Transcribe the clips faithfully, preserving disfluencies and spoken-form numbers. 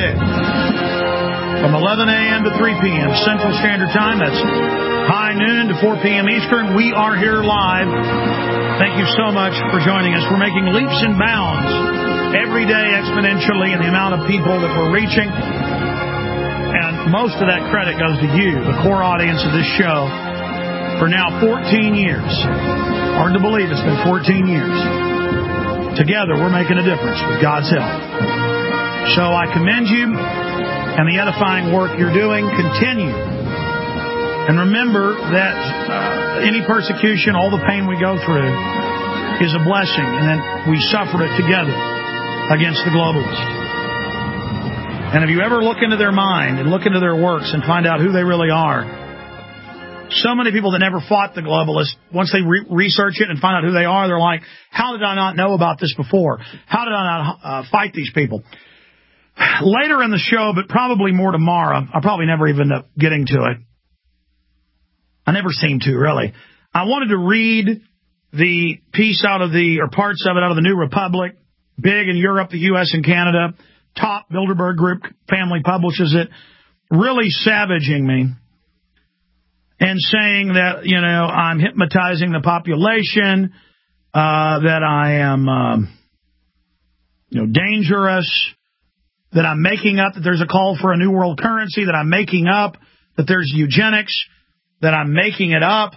day. From eleven a.m. to three p.m. Central Standard Time. That's high noon to four p.m. Eastern. We are here live. Thank you so much for joining us. We're making leaps and bounds every day exponentially in the amount of people that we're reaching. And most of that credit goes to you, the core audience of this show, for now fourteen years. Hard to believe it's been fourteen years. Together, we're making a difference with God's help. So I commend you and the edifying work you're doing. Continue. And remember that uh, any persecution, all the pain we go through, is a blessing, and that we suffered it together against the globalists. And if you ever look into their mind and look into their works and find out who they really are, so many people that never fought the globalists, once they re- research it and find out who they are, they're like, how did I not know about this before? How did I not uh, fight these people? Later in the show, but probably more tomorrow, I'll probably never even end up getting to it. I never seem to, really. I wanted to read the piece out of the, or parts of it out of the New Republic, big in Europe, the U S and Canada. Top Bilderberg Group family publishes it, really savaging me and saying that, you know, I'm hypnotizing the population, uh, that I am, um, you know, dangerous, that I'm making up that there's a call for a new world currency, that I'm making up that there's eugenics, that I'm making it up,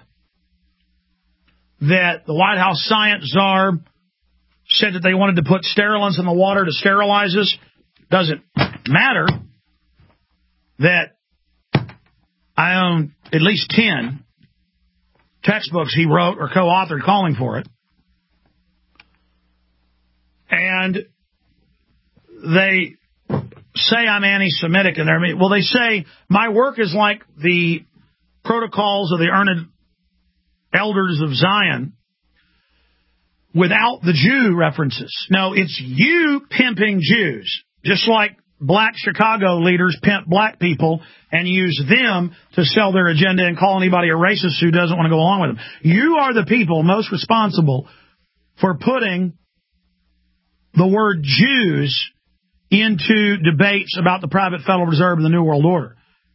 that the White House science czar said that they wanted to put sterilants in the water to sterilize us. Doesn't matter. That I own at least ten textbooks he wrote or co-authored calling for it. And they say I'm anti-Semitic in there. I mean, well, they say my work is like the protocols of the Learned Elders of Zion without the Jew references. No, it's you pimping Jews, just like black Chicago leaders pimp black people and use them to sell their agenda and call anybody a racist who doesn't want to go along with them. You are the people most responsible for putting the word Jews into debates about the private Federal Reserve and the New World Order.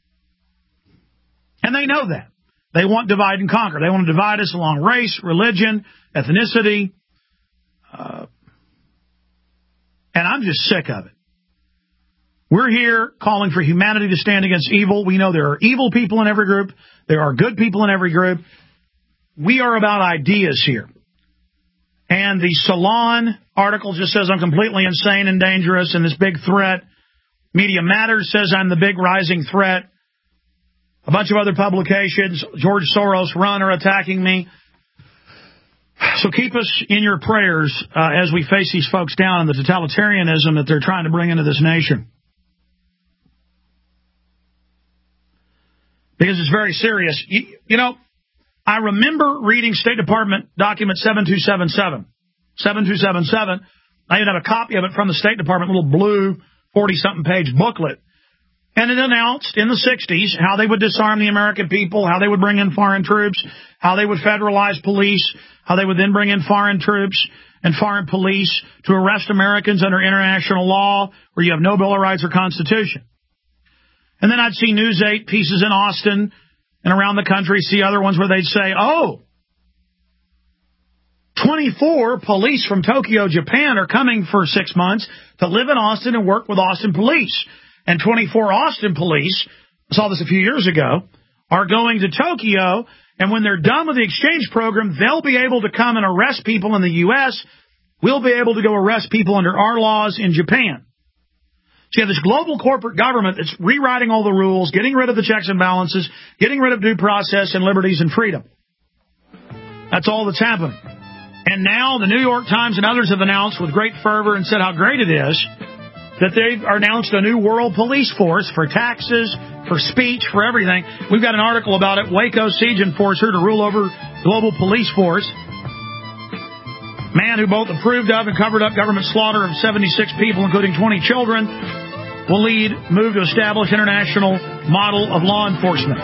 And they know that. They want divide and conquer. They want to divide us along race, religion, ethnicity. Uh, and I'm just sick of it. We're here calling for humanity to stand against evil. We know there are evil people in every group. There are good people in every group. We are about ideas here. And the Salon article just says I'm completely insane and dangerous and this big threat. Media Matters says I'm the big rising threat. A bunch of other publications, George Soros run, are attacking me. So keep us in your prayers uh, as we face these folks down and the totalitarianism that they're trying to bring into this nation. Because it's very serious. You, you know, I remember reading State Department document seven two seven seven. seven two seven seven. I even have a copy of it from the State Department, little blue forty-something page booklet. And it announced in the sixties how they would disarm the American people, how they would bring in foreign troops, how they would federalize police, how they would then bring in foreign troops and foreign police to arrest Americans under international law where you have no Bill of Rights or Constitution. And then I'd see News eight pieces in Austin and around the country, see other ones where they'd say, oh, twenty-four police from Tokyo, Japan are coming for six months to live in Austin and work with Austin police. And twenty-four Austin police, I saw this a few years ago, are going to Tokyo, and when they're done with the exchange program, they'll be able to come and arrest people in the U S. We'll be able to go arrest people under our laws in Japan. So you have this global corporate government that's rewriting all the rules, getting rid of the checks and balances, getting rid of due process and liberties and freedom. That's all that's happening. And now the New York Times and others have announced with great fervor and said how great it is that they've announced a new world police force for taxes, for speech, for everything. We've got an article about it, Waco siege enforcer to rule over global police force. Man who both approved of and covered up government slaughter of seventy-six people, including twenty children, will lead move to establish international model of law enforcement.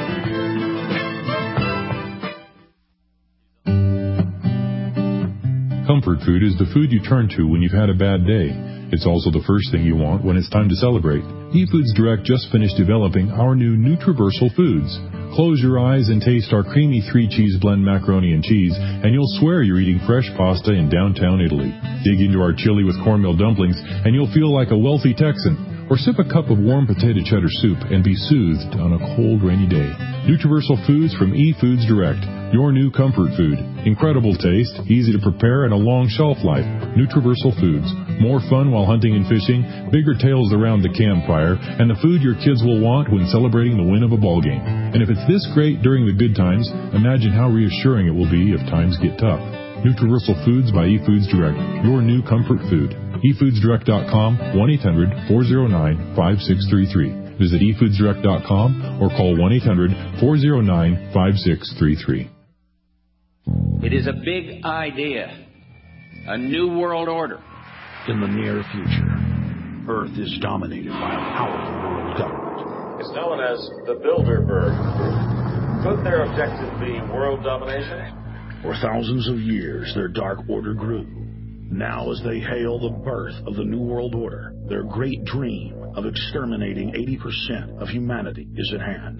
comfort food is the food you turn to when you've had a bad day. It's also the first thing you want when it's time to celebrate. eFoods Direct just finished developing our new Nutriversal Foods. Close your eyes and taste our creamy three-cheese blend macaroni and cheese, and you'll swear you're eating fresh pasta in downtown Italy. Dig into our chili with cornmeal dumplings, and you'll feel like a wealthy Texan. Or sip a cup of warm potato cheddar soup and be soothed on a cold, rainy day. Nutriversal Foods from eFoods Direct, your new comfort food. Incredible taste, easy to prepare, and a long shelf life. Nutriversal Foods. More fun while hunting and fishing, bigger tales around the campfire, and the food your kids will want when celebrating the win of a ball game. And if it's this great during the good times, imagine how reassuring it will be if times get tough. Nutriversal Foods by eFoods Direct, your new comfort food. e foods direct dot com, one eight hundred, four oh nine, five six three three. Visit e foods direct dot com or call one eight hundred, four oh nine, five six three three. It is a big idea, a new world order. In the near future, Earth is dominated by a powerful world government. It's known as the Bilderberg. Could their objective be world domination? For thousands of years, their dark order grew. Now, as they hail the birth of the New World Order, their great dream of exterminating eighty percent of humanity is at hand.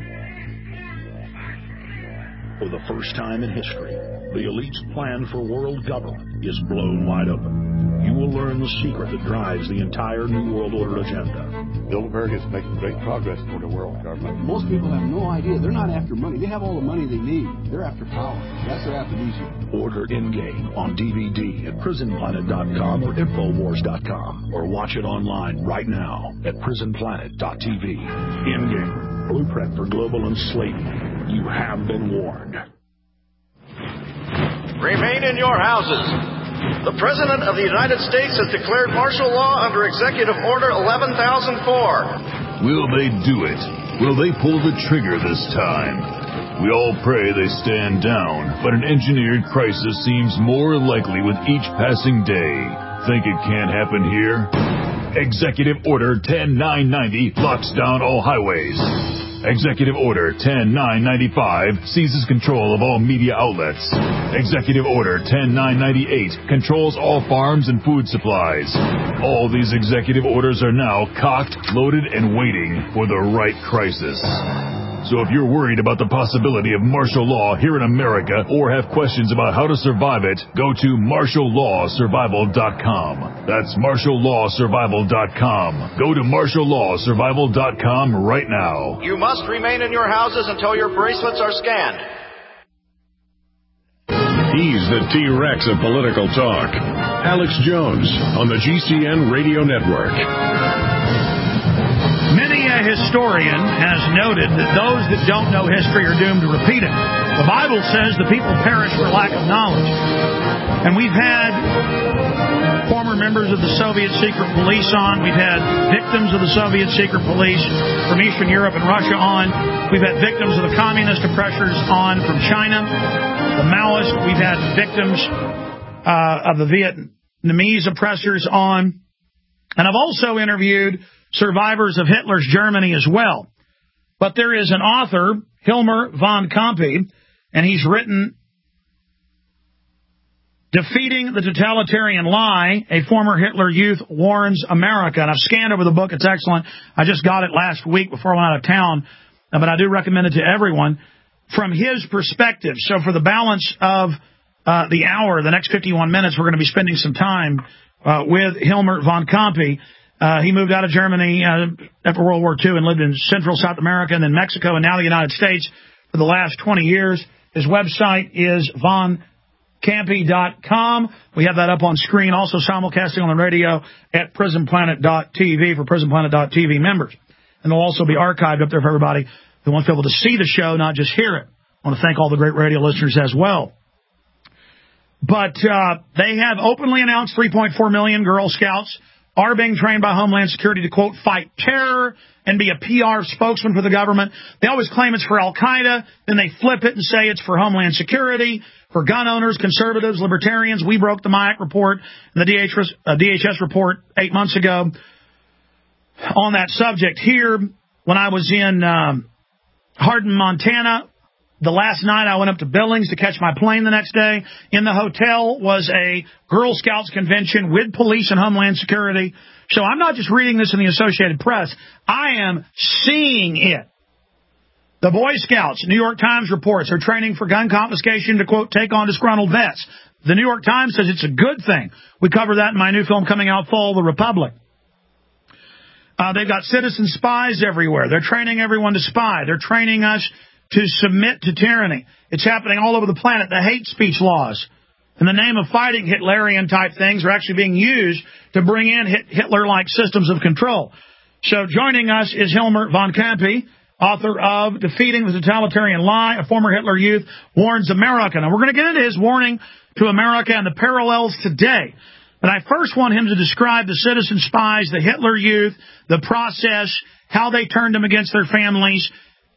For the first time in history, the elite's plan for world government is blown wide open. You will learn the secret that drives the entire New World Order agenda. Bilderberg is making great progress toward a world government. Most people have no idea. They're not after money. They have all the money they need. They're after power. That's their aphrodisiac. Order Endgame on D V D at prison planet dot com or infowars dot com, or watch it online right now at prison planet dot t v. Endgame, blueprint for global enslavement. You have been warned. Remain in your houses. The President of the United States has declared martial law under Executive Order eleven thousand four. Will they do it? Will they pull the trigger this time? We all pray they stand down, but an engineered crisis seems more likely with each passing day. Think it can't happen here? Executive Order ten nine ninety locks down all highways. Executive Order ten nine ninety-five seizes control of all media outlets. Executive Order ten nine ninety-eight controls all farms and food supplies. All these executive orders are now cocked, loaded, and waiting for the right crisis. So if you're worried about the possibility of martial law here in America or have questions about how to survive it, go to martial law survival dot com. That's martial law survival dot com. Go to martial law survival dot com right now. You must remain in your houses until your bracelets are scanned. He's the T-Rex of political talk. Alex Jones on the G C N Radio Network. Many a historian has noted that those that don't know history are doomed to repeat it. The Bible says the people perish for lack of knowledge. And we've had former members of the Soviet secret police on. We've had victims of the Soviet secret police from Eastern Europe and Russia on. We've had victims of the communist oppressors on from China, the Maoists. We've had victims uh, of the Vietnamese oppressors on. And I've also interviewed survivors of Hitler's Germany as well. But there is an author, Hilmer von Kampe, and he's written Defeating the Totalitarian Lie, a Former Hitler Youth Warns America. And I've scanned over the book. It's excellent. I just got it last week before I went out of town, but I do recommend it to everyone from his perspective. So for the balance of uh, the hour, the next fifty-one minutes, we're going to be spending some time uh, with Hilmer von Kampe. Uh, he moved out of Germany uh, after World War Two and lived in Central South America and then Mexico and now the United States for the last twenty years. His website is von kampe dot com. We have that up on screen, also simulcasting on the radio at prison planet dot t v for prison planet dot t v members. And they'll also be archived up there for everybody who wants to be able to see the show, not just hear it. I want to thank all the great radio listeners as well. But uh, they have openly announced three point four million Girl Scouts are being trained by Homeland Security to, quote, fight terror and be a P R spokesman for the government. They always claim it's for Al-Qaeda, then they flip it and say it's for Homeland Security, for gun owners, conservatives, libertarians. We broke the M I A C report and the D H S, uh, D H S report eight months ago on that subject. Here, when I was in um, Hardin, Montana, The last night I went up to Billings to catch my plane the next day. In the hotel was a Girl Scouts convention with police and Homeland Security. So I'm not just reading this in the Associated Press. I am seeing it. The Boy Scouts, New York Times reports, are training for gun confiscation to, quote, take on disgruntled vets. The New York Times says it's a good thing. We cover that in my new film coming out fall, The Republic. Uh, they've got citizen spies everywhere. They're training everyone to spy. They're training us to submit to tyranny. It's happening all over the planet. The hate speech laws, in the name of fighting Hitlerian-type things, are actually being used to bring in Hitler-like systems of control. So joining us is Hilmert von Kampe, author of Defeating the Totalitarian Lie, a former Hitler youth warns America. And we're going to get into his warning to America and the parallels today. But I first want him to describe the citizen spies, the Hitler Youth, the process, how they turned them against their families,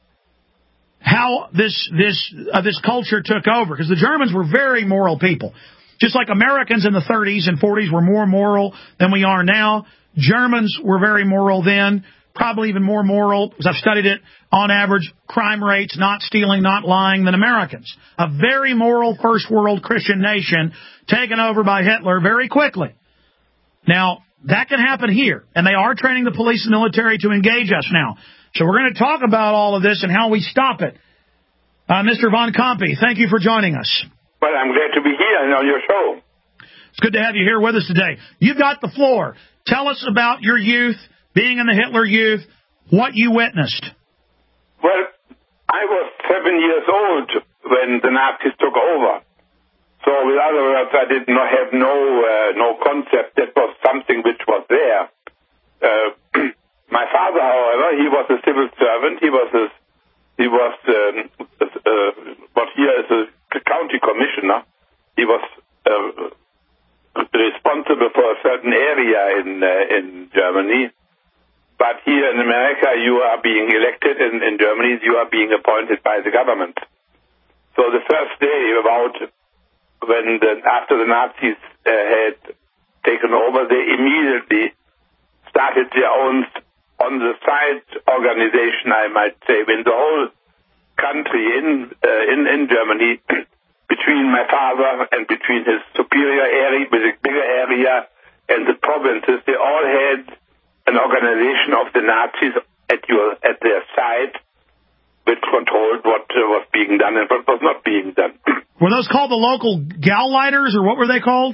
how this this uh, this culture took over. Because the Germans were very moral people. Just like Americans in the thirties and forties were more moral than we are now, Germans were very moral then, probably even more moral, because I've studied it, on average, crime rates, not stealing, not lying, than Americans. A very moral first world Christian nation taken over by Hitler very quickly. Now, that can happen here, and they are training the police and military to engage us now. So we're going to talk about all of this and how we stop it. Uh, Mister von Kampe, thank you for joining us. Well, I'm glad to be here and on your show. It's good to have you here with us today. You've got the floor. Tell us about your youth, being in the Hitler Youth, what you witnessed. Well, I was seven years old when the Nazis took over. So, with other words, I did not have no uh, no concept that was something which was there. Uh, my father, however, he was a civil servant. He was a, he was um, uh, what here is a county commissioner. He was uh, responsible for a certain area in uh, in Germany. But here in America, you are being elected. In, in Germany, you are being appointed by the government. So the first day about when the, after the Nazis uh, had taken over, they immediately started their own on-the-side organization, I might say, in the whole country in uh, in, in Germany, between my father and between his superior area, with a bigger area, and the provinces, they all had an organization of the Nazis at your at their side, which controlled what uh, was being done and what was not being done. Were those called the local Gauleiters, or what were they called?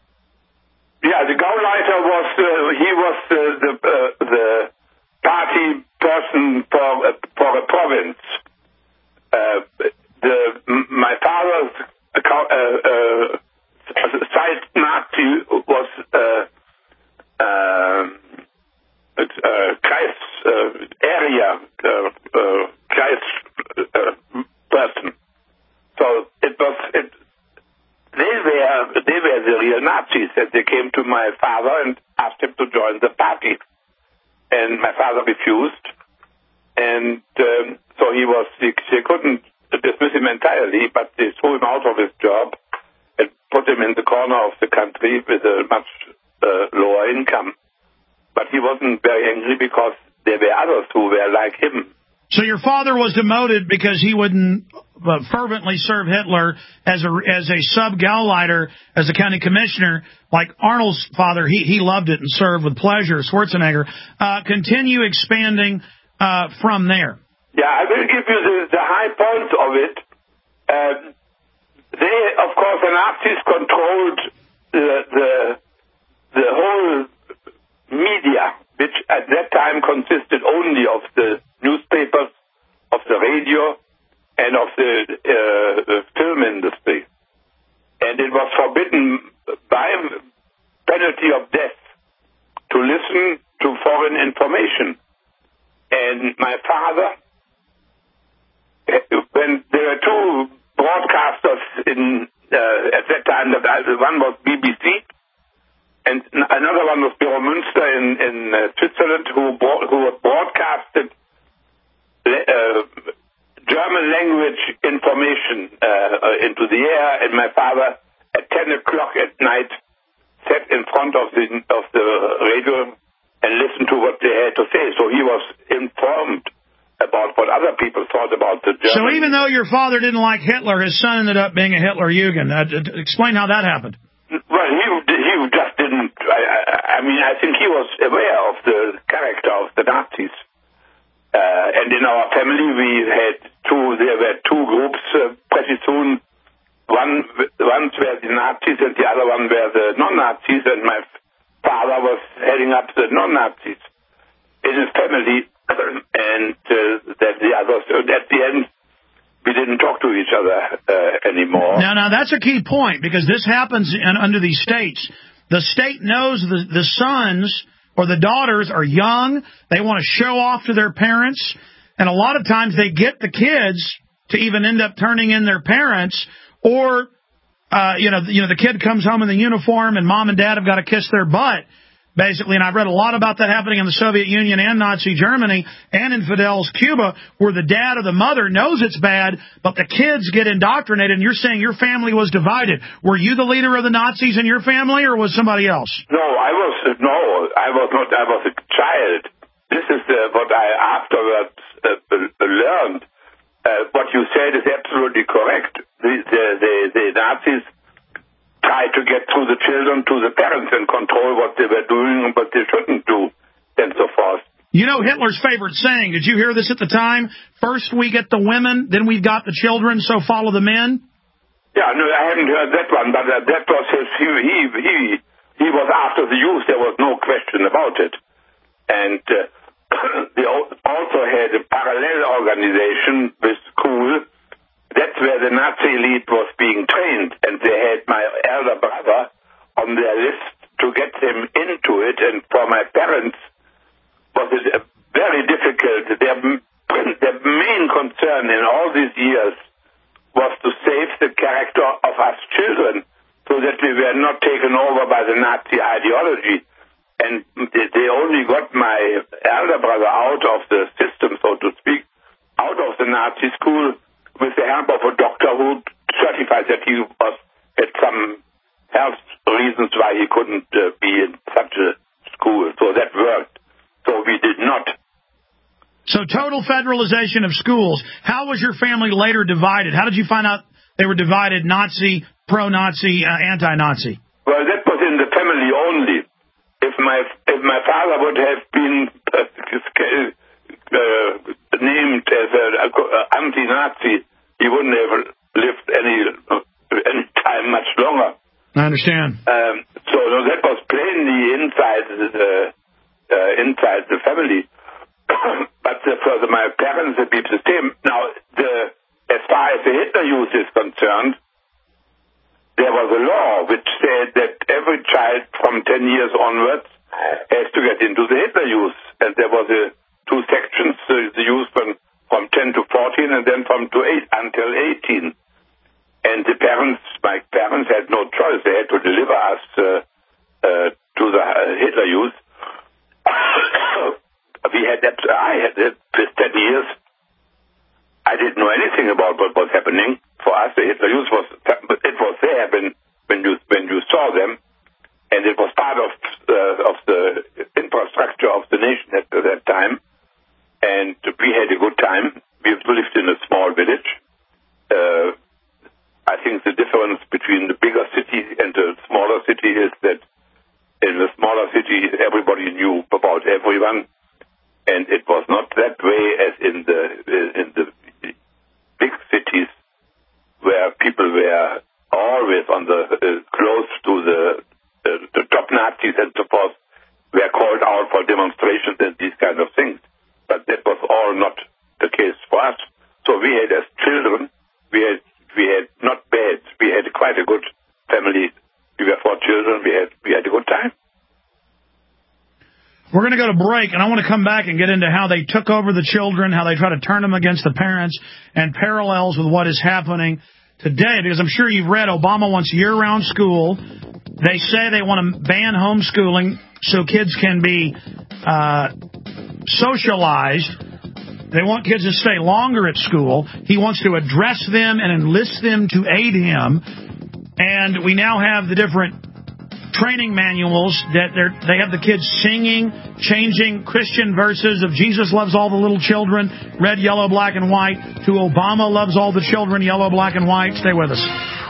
Yeah, the Gauleiter was uh, he was uh, the uh, the party person for uh, for a province. Uh, the my father's account, uh, uh, side Nazi was. Uh, uh, Uh, Kreis uh, area uh, uh, Kreis uh, person. So it was it. They were they were the real Nazis, and they came to my father and asked him to join the party, and my father refused, and um, so he was they, they couldn't dismiss him entirely, but they threw him out of his job and put him in the corner of the country with a much uh, lower income. But he wasn't very angry because there were others who were like him. So your father was demoted because he wouldn't uh, fervently serve Hitler as a as a sub-Gauleiter, as a county commissioner, like Arnold's father. He he loved it and served with pleasure. Schwarzenegger. Uh, continue expanding uh, from there. Yeah, I will give you the, the high points of it. Uh, they, of course, the Nazis controlled the the the whole media, which at that time consisted only of the newspapers, of the radio, and of the uh, film industry. And it was forbidden by penalty of death to listen to foreign information. And my father, when there were two broadcasters in uh, at that time, one was B B C, and another one was Büro Münster in, in uh, Switzerland, who brought, who broadcasted uh, German language information uh, into the air. And my father, at ten o'clock at night, sat in front of the of the radio and listened to what they had to say. So he was informed about what other people thought about the Germans. So even though your father didn't like Hitler, his son ended up being a Hitler-Jugend. Uh, explain how that happened. Well, he he just didn't. I, I, I mean, I think he was aware of the character of the Nazis. Uh, and in our family, we had two. There were two groups uh, pretty soon. One, ones were the Nazis, and the other one were the non-Nazis. And my father was heading up the non-Nazis in his family, and uh, that the others. At the end, we didn't talk to each other uh, anymore. Now, now that's a key point, because this happens in, under these states. The state knows the the sons or the daughters are young. They want to show off to their parents. And a lot of times they get the kids to even end up turning in their parents. Or, uh, you know, you know, the kid comes home in the uniform and mom and dad have got to kiss their butt, basically. And I've read a lot about that happening in the Soviet Union and Nazi Germany and in Fidel's Cuba, where the dad or the mother knows it's bad, but the kids get indoctrinated. And you're saying your family was divided. Were you the leader of the Nazis in your family, or was somebody else? No, I was no, I was not. I was a child. This is uh, what I afterwards uh, learned. Uh, what you said is absolutely correct. The, the, the, the Nazis tried to get through the children to the parents and control what they were doing and what they shouldn't do, and so forth. You know Hitler's favorite saying, did you hear this at the time? First we get the women, then we've got the children, so follow the men? Yeah, no, I haven't heard that one, but uh, that was his, he, he, he, he was after the youth, there was no question about it. And uh, they also had a parallel organization with school. That's where the Nazi elite was being trained, and they had my elder brother on their list to get them into it. And for my parents, was it very difficult. Their, their main concern in all these years was to save the character of us children, so that we were not taken over by the Nazi ideology. And they only got my elder brother out of the system, so to speak, out of the Nazi school, with the help of a doctor who certified that he was had some health reasons why he couldn't uh, be in such a school. So that worked. So we did not. So total federalization of schools. How was your family later divided? How did you find out they were divided, Nazi, pro-Nazi, uh, anti-Nazi? Well, that was in the family only. If my if my father would have been uh, uh, named as an uh, anti-Nazi, he wouldn't have lived any uh, any time much longer. I understand. Um, so no, that was plainly inside the uh, inside the family. But uh, for the, my parents, it be the same. Now, the as far as the Hitler Youth is concerned, there was a law which said that every child from ten years onwards has to get into the Hitler Youth. And there was a, two sections, uh, the youth from, from ten to fourteen and then from to eight until eighteen. And the parents, my parents had no choice. They had to deliver us uh, uh, to the uh, Hitler Youth. we had that, I had that for ten years. I didn't know anything about what was happening. For us, the Hitler Youth was, it was there when, when you when you saw them, and it was part of uh, of the infrastructure of the nation at that time. And we had a good time. We lived in a small village. Uh, I think the difference between the bigger city and the smaller city is that in the smaller city, everybody knew about everyone, and it was not that way as in the in the big cities, where people were always on the uh, close to the uh, the top Nazis and so forth, were called out for demonstrations and these kind of things. But that was all not the case for us. So we had, as children, we had we had not bad. We had quite a good family. We were four children. We had we had a good time. We're going to go to break, and I want to come back and get into how they took over the children, how they try to turn them against the parents, and parallels with what is happening today. Because I'm sure you've read Obama wants year-round school. They say they want to ban homeschooling so kids can be uh, socialized. They want kids to stay longer at school. He wants to address them and enlist them to aid him. And we now have the different training manuals that they're, they have the kids singing, changing Christian verses of Jesus loves all the little children, red, yellow, black, and white, to Obama loves all the children, yellow, black, and white. Stay with us.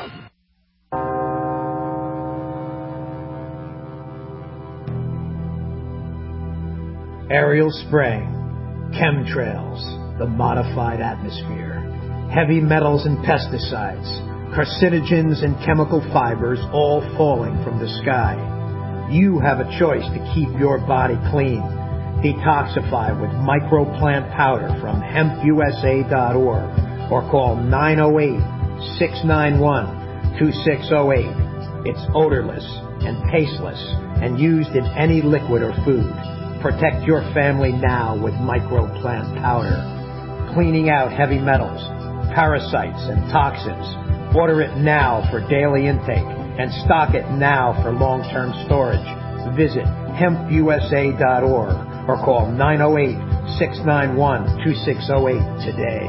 Aerial spraying, chemtrails, the modified atmosphere, heavy metals and pesticides, carcinogens and chemical fibers all falling from the sky. You have a choice to keep your body clean. Detoxify with microplant powder from hemp U S A dot org or call nine oh eight, six nine one, two six oh eight. It's odorless and tasteless and used in any liquid or food. Protect your family now with microplant powder. Cleaning out heavy metals, parasites, and toxins. Order it now for daily intake and stock it now for long-term storage. Visit hemp U S A dot org or call nine oh eight, six nine one, two six oh eight today.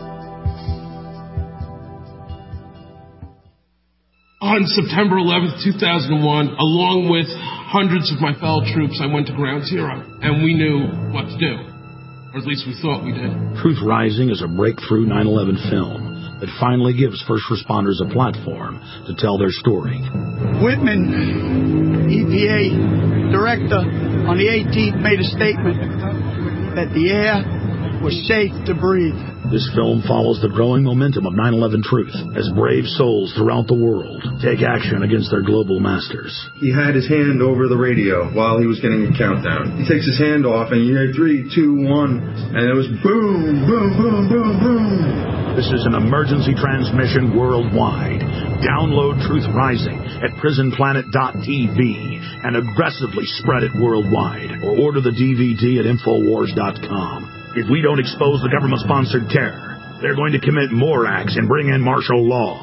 On September eleventh, two thousand one, along with hundreds of my fellow troops, I went to Ground Zero, and we knew what to do. Or at least we thought we did. Truth Rising is a breakthrough nine eleven film that finally gives first responders a platform to tell their story. Whitman, E P A director, on the eighteenth made a statement that the air was safe to breathe. This film follows the growing momentum of nine eleven truth as brave souls throughout the world take action against their global masters. He had his hand over the radio while he was getting a countdown. He takes his hand off and you hear three, two, one, and it was boom, boom, boom, boom, boom. This is an emergency transmission worldwide. Download Truth Rising at prison planet dot t v and aggressively spread it worldwide, or order the D V D at infowars dot com. If we don't expose the government-sponsored terror, they're going to commit more acts and bring in martial law.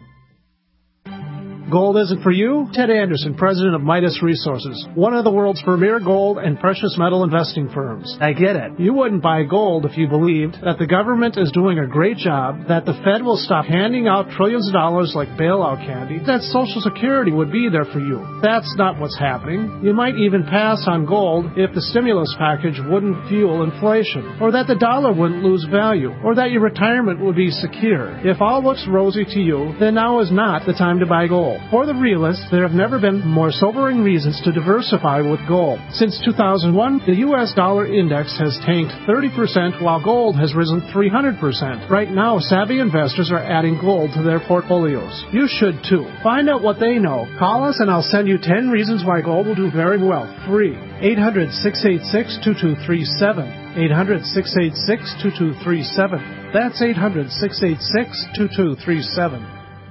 Gold isn't for you? Ted Anderson, president of Midas Resources, one of the world's premier gold and precious metal investing firms. I get it. You wouldn't buy gold if you believed that the government is doing a great job, that the Fed will stop handing out trillions of dollars like bailout candy, that Social Security would be there for you. That's not what's happening. You might even pass on gold if the stimulus package wouldn't fuel inflation, or that the dollar wouldn't lose value, or that your retirement would be secure. If all looks rosy to you, then now is not the time to buy gold. For the realists, there have never been more sobering reasons to diversify with gold. Since two thousand one, the U S dollar index has tanked thirty percent while gold has risen three hundred percent. Right now, savvy investors are adding gold to their portfolios. You should too. Find out what they know. Call us and I'll send you ten reasons why gold will do very well. Free. eight hundred, six eight six, two two three seven. eight hundred, six eight six, two two three seven. That's eight hundred, six eight six, two two three seven.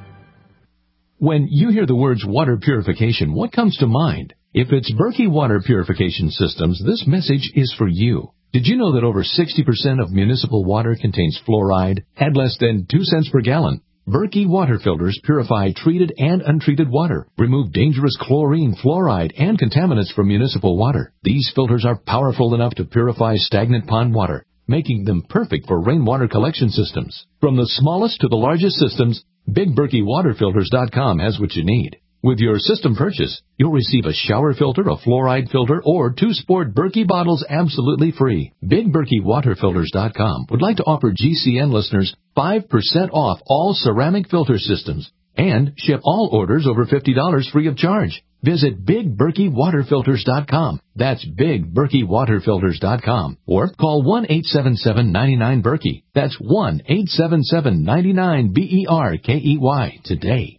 When you hear the words water purification, what comes to mind? If it's Berkey Water Purification Systems, this message is for you. Did you know that over sixty percent of municipal water contains fluoride at less than two cents per gallon? Berkey water filters purify treated and untreated water, remove dangerous chlorine, fluoride, and contaminants from municipal water. These filters are powerful enough to purify stagnant pond water, making them perfect for rainwater collection systems. From the smallest to the largest systems, Big Berkey Water Filters dot com has what you need. With your system purchase, you'll receive a shower filter, a fluoride filter, or two sport Berkey bottles absolutely free. Big Berkey Water Filters dot com would like to offer G C N listeners five percent off all ceramic filter systems and ship all orders over fifty dollars free of charge. Visit Big Berkey Water Filters dot com. That's Big Berkey Water Filters dot com. Or call one eight seven seven, nine nine, Berkey. That's one eight seven seven, nine nine, B E R K E Y today.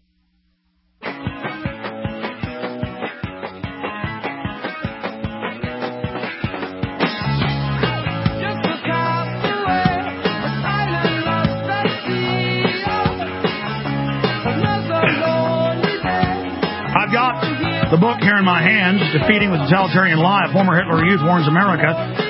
The book here in my hands, Defeating the Totalitarian Lie, Former Hitler Youth Warns America.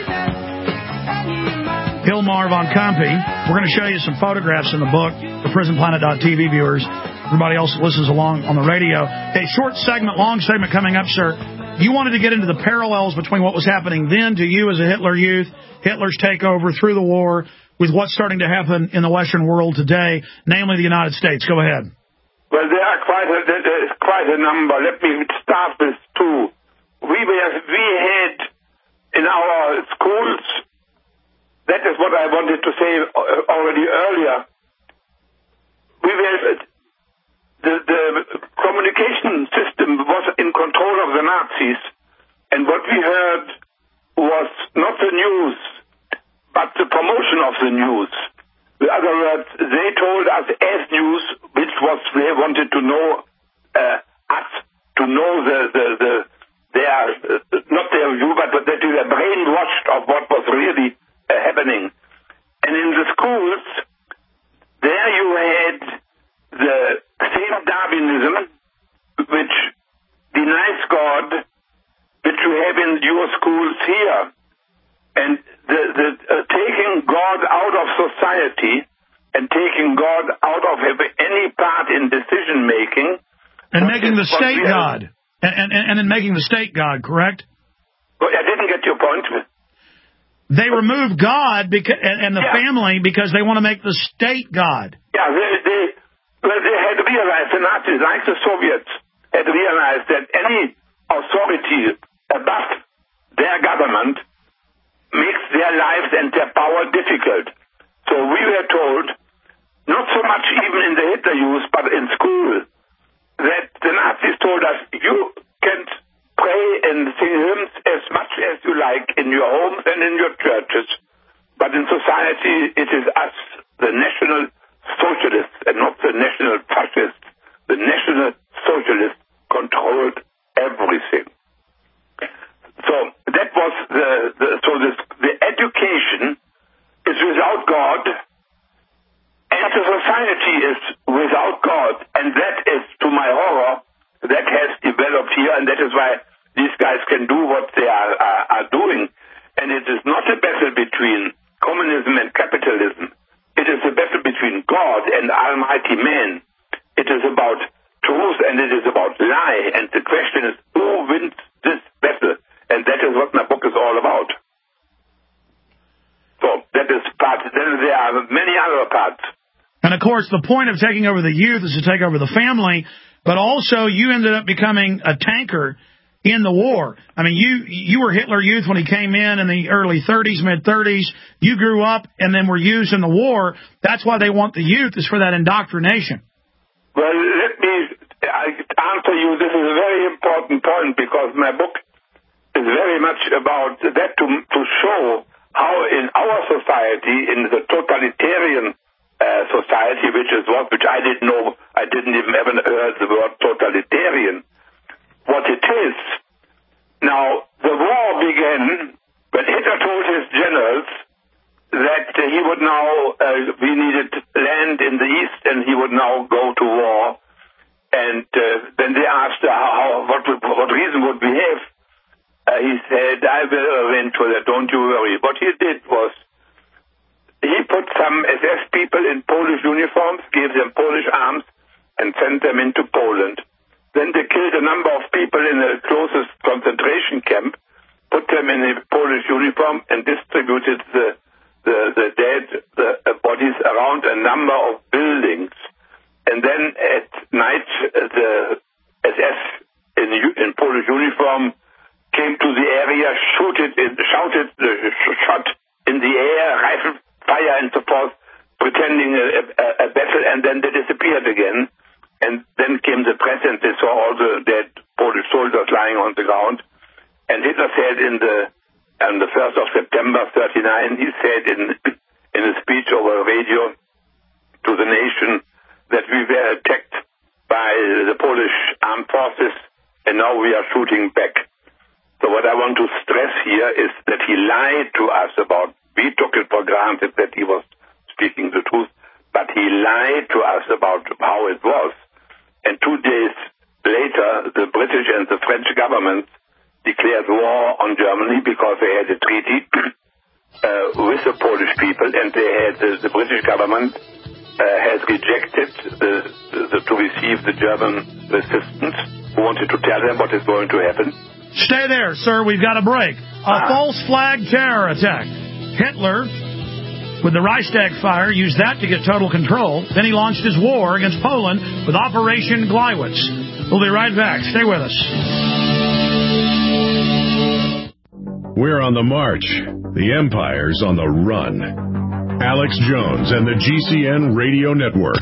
Hilmar von Kampe. We're going to show you some photographs in the book for prison planet dot t v viewers. Everybody else that listens along on the radio. A short segment, long segment coming up, sir. You wanted to get into the parallels between what was happening then to you as a Hitler Youth, Hitler's takeover through the war, with what's starting to happen in the Western world today, namely the United States. Go ahead. Well, there are quite a, there is quite a number. Let me start with two. We were, we had in our schools, that is what I wanted to say already earlier, we were, the, the communication system was in control of the Nazis, and what we heard was not the news, but the promotion of the news. In other words, they told us as news, which was they wanted to know uh, us, to know the, the, the their, uh, not their view, but that they were brainwashed of what was really uh, happening. And in the schools, there you had the same Darwinism, which denies God, which you have in your schools here. And the, the uh, taking God out of society and taking God out of any part in decision making, and making the state God, and, and and then making the state God, correct? Well, I didn't get your point. They removed God because, and, and the yeah. family because they want to make the state God. Yeah, they they well they had realized, the Nazis, like the Soviets, had realized that any authority above their government makes their lives and their power difficult. So we were told, not so much even in the Hitler Youth, but in school, that the Nazis told us, you can pray and sing hymns as much as you like in your homes and in your churches, but in society it is us, the National Socialists, and not the National Fascists. The National Socialists controlled everything. So that was the, the so this, the education is without God, and the society is without God, and that is, to my horror, that has developed here, and that is why these guys can do what they are, are, are doing. And it is not a battle between communism and capitalism. It is a battle between God and almighty man. It is about truth and it is about lie, and the question is, who wins this battle? And that is what my book is all about. So that is part. Then there are many other parts. And of course, the point of taking over the youth is to take over the family, but also you ended up becoming a tanker in the war. I mean, you you were Hitler Youth when he came in in the early thirties, mid-thirties. You grew up and then were used in the war. That's why they want the youth, is for that indoctrination. Well, let me answer you. This is a very important point, because my book is very much about that, to, to show how in our society, in the totalitarian uh, society, which is what, which I didn't know, I didn't even ever heard the word totalitarian, what it is. Now, the war began when Hitler told his generals that uh, he would now, uh, we needed land in the east, and he would now go to war. And uh, then they asked, uh, how, what, what reason would we have? Uh, he said, I will arrange for that, don't you worry. What he did was, he put some S S people in Polish uniforms, gave them Polish arms, and sent them into Poland. Then they killed a number of people in the closest concentration camp, put them in a Polish uniform, and distributed the, the, the dead the, uh, bodies around a number of buildings. And then at night, uh, the S S in, in Polish uniform came to the area, shooted, shouted, uh, shot in the air, rifle fire and so forth, pretending a, a, a battle, and then they disappeared again. And then came the press, and they saw all the dead Polish soldiers lying on the ground. And Hitler said in the on the first of September thirty-nine, he said in in a speech over radio to the nation that we were attacked by the Polish armed forces, and now we are shooting back. So what I want to stress here is that he lied to us about, we took it for granted that he was speaking the truth, but he lied to us about how it was. And two days later, the British and the French governments declared war on Germany because they had a treaty uh, with the Polish people, and they had uh, the British government uh, has rejected the, the, to receive the German resistance, who wanted to tell them what is going to happen. Stay there, sir. We've got a break. A ah. false flag terror attack. Hitler with the Reichstag fire, used that to get total control. Then he launched his war against Poland with Operation Gleiwitz. We'll be right back. Stay with us. We're on the march. The Empire's on the run. Alex Jones and the G C N Radio Network.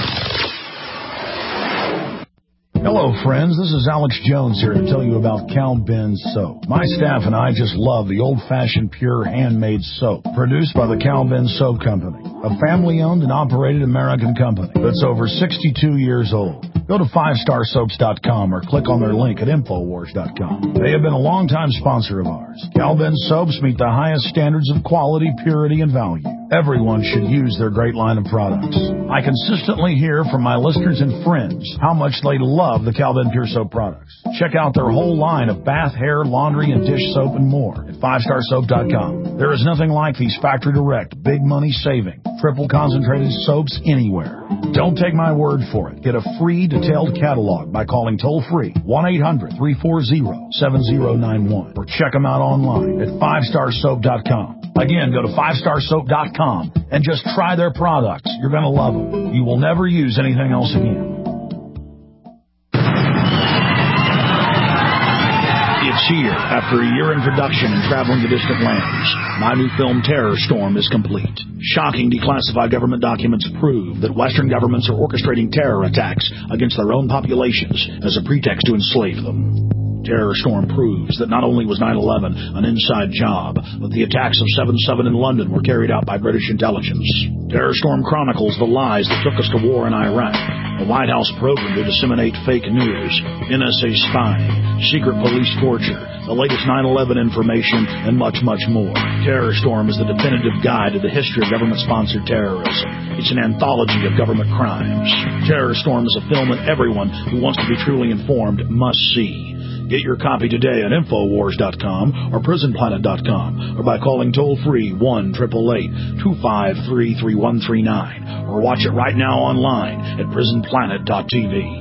Hello, friends. This is Alex Jones here to tell you about Cal Ben Soap. My staff and I just love the old-fashioned, pure, handmade soap produced by the Cal Ben Soap Company, a family-owned and operated American company that's over sixty-two years old. Go to five star soaps dot com or click on their link at infowars dot com. They have been a longtime sponsor of ours. Cal Ben Soaps meet the highest standards of quality, purity, and value. Everyone should use their great line of products. I consistently hear from my listeners and friends how much they love the Cal Ben Pure Soap products. Check out their whole line of bath, hair, laundry, and dish soap and more at five star soap dot com. There is nothing like these factory direct, big money saving, triple concentrated soaps anywhere. Don't take my word for it. Get a free detailed catalog by calling toll free one eight hundred, three four zero, seven zero nine one or check them out online at five star soap dot com. Again, go to five star soap dot com and just try their products. You're going to love them. You will never use anything else again. It's here. After a year in production and traveling to distant lands, my new film Terror Storm is complete. Shocking declassified government documents prove that Western governments are orchestrating terror attacks against their own populations as a pretext to enslave them. Terror Storm proves that not only was nine eleven an inside job, but the attacks of seven seven in London were carried out by British intelligence. Terror Storm chronicles the lies that took us to war in Iraq, a White House program to disseminate fake news, N S A spying, secret police torture, the latest nine eleven information, and much, much more. Terror Storm is the definitive guide to the history of government-sponsored terrorism. It's an anthology of government crimes. Terror Storm is a film that everyone who wants to be truly informed must see. Get your copy today at infowars dot com or prison planet dot com or by calling toll-free one eight eight eight, two five three, three one three nine or watch it right now online at prison planet dot t v.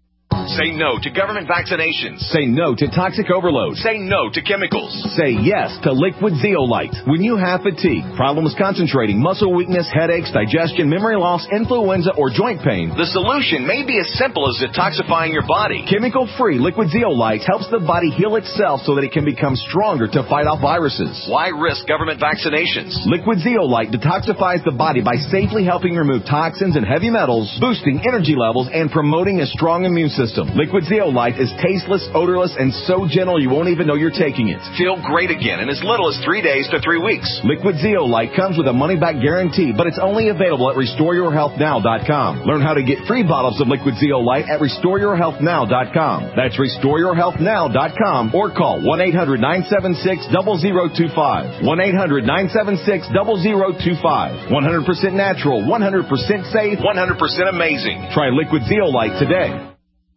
Say no to government vaccinations. Say no to toxic overload. Say no to chemicals. Say yes to liquid zeolite. When you have fatigue, problems concentrating, muscle weakness, headaches, digestion, memory loss, influenza, or joint pain, the solution may be as simple as detoxifying your body. Chemical-free liquid zeolite helps the body heal itself so that it can become stronger to fight off viruses. Why risk government vaccinations? Liquid zeolite detoxifies the body by safely helping remove toxins and heavy metals, boosting energy levels, and promoting a strong immune system. Liquid zeolite is tasteless, odorless, and so gentle you won't even know you're taking it. Feel great again in as little as three days to three weeks. Liquid zeolite comes with a money-back guarantee, but it's only available at restore your health now dot com. Learn how to get free bottles of liquid zeolite at restore your health now dot com. That's restore your health now dot com or call one eight hundred, nine seven six, zero zero two five. one eight hundred, nine seven six, zero zero two five. one hundred percent natural, one hundred percent safe, one hundred percent amazing. Try liquid zeolite today.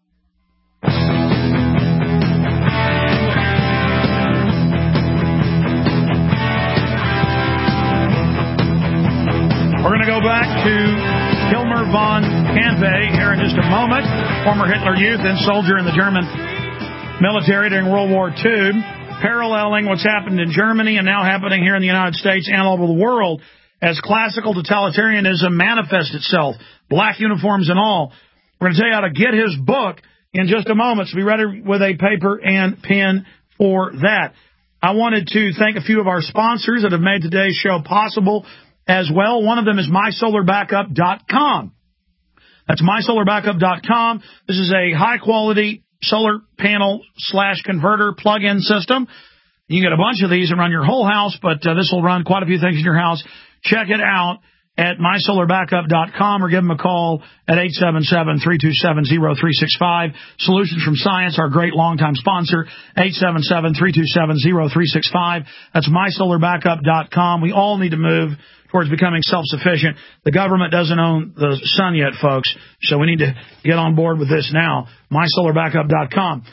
We're going to go back to Hilmer von Kampe here in just a moment. Former Hitler Youth and soldier in the German military during World War Two, paralleling what's happened in Germany and now happening here in the United States and all over the world as classical totalitarianism manifests itself, black uniforms and all. We're going to tell you how to get his book in just a moment, so be ready with a paper and pen for that. I wanted to thank a few of our sponsors that have made today's show possible as well. One of them is my solar backup dot com. That's my solar backup dot com. This is a high-quality solar panel slash converter plug-in system. You can get a bunch of these and run your whole house, but uh, this will run quite a few things in your house. Check it out at my solar backup dot com or give them a call at eight seven seven, three two seven, zero three six five. Solutions from Science, our great longtime sponsor, eight seven seven, three two seven, zero three six five. That's my solar backup dot com. We all need to move towards becoming self-sufficient. The government doesn't own the sun yet, folks, so we need to get on board with this now. my solar backup dot com.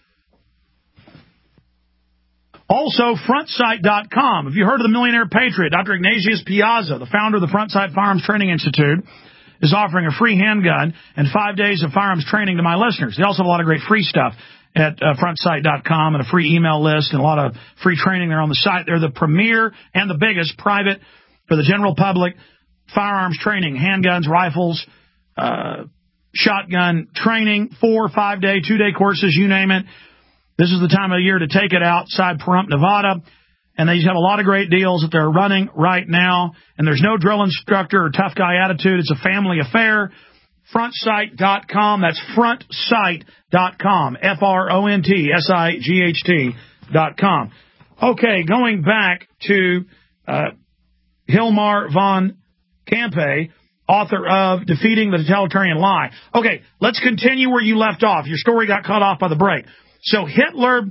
Also, front sight dot com. Have you heard of the Millionaire Patriot? Doctor Ignatius Piazza, the founder of the Front Sight Firearms Training Institute, is offering a free handgun and five days of firearms training to my listeners. They also have a lot of great free stuff at uh, front sight dot com and a free email list and a lot of free training there on the site. They're the premier and the biggest private for the general public, firearms training, handguns, rifles, uh, shotgun training, four, five-day, two-day courses, you name it. This is the time of the year to take it outside Pahrump, Nevada. And they have a lot of great deals that they're running right now. And there's no drill instructor or tough guy attitude. It's a family affair. front sight dot com. That's front sight dot com. F R O N T S I G H T dot com. Okay, going back to uh, Hilmar von Campe, author of Defeating the Totalitarian Lie. Okay, let's continue where you left off. Your story got cut off by the break. So Hitler...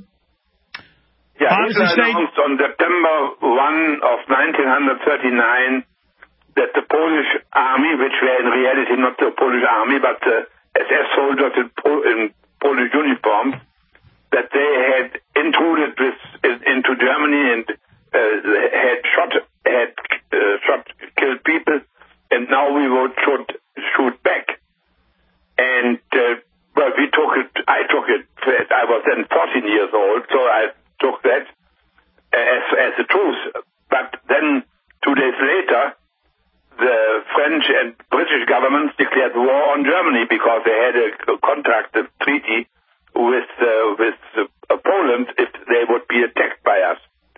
Yeah, Hitler announced on September first of nineteen thirty-nine that the Polish army, which were in reality not the Polish army, but the S S soldiers in, Pol- in Polish uniforms, that they had intruded with, in, into Germany and uh, had shot, had uh, shot, killed people, and now we would should shoot back. And uh, well, we took it. I took it. I was then fourteen years old, so I took that as as the truth. But then two days later, the French and British governments declared war on Germany because they had a contract, a treaty with uh, with uh, Poland if they would be attacked by us.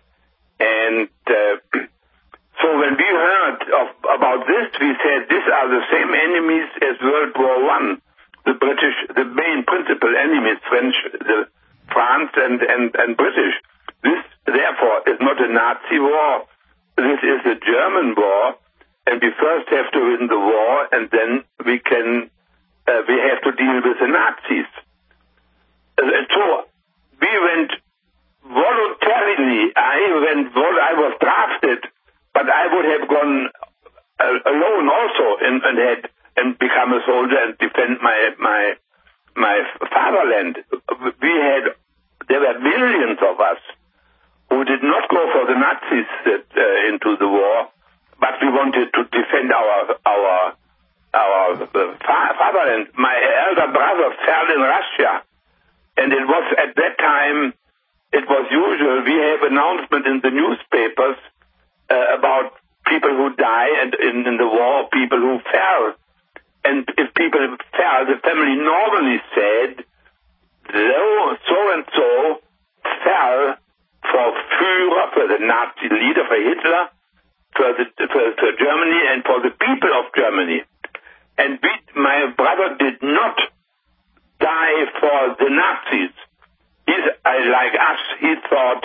And uh, so when we heard of, about this, we said these are the same enemies as World War One. The British, the main principal enemies, French, the France and, and, and British. This, therefore, is not a Nazi war. This is a German war, and we first have to win the war, and then we can, uh, we have to deal with the Nazis. Uh, so, we went voluntarily, I went, I was drafted, but I would have gone uh, alone also, and, and had, and become a soldier and defend my, my, my fatherland. We had, there were millions of us who did not go for the Nazis uh, into the war, but we wanted to defend our our our uh, fatherland. My elder brother fell in Russia, and it was at that time, it was usual. We have announcement in the newspapers uh, about people who die and in, in the war, people who fell. And if people fell, the family normally said, so-and-so fell for Führer, for the Nazi leader, for Hitler, for, the, for, for Germany, and for the people of Germany. And we, my brother did not die for the Nazis. He's, uh, like us, he thought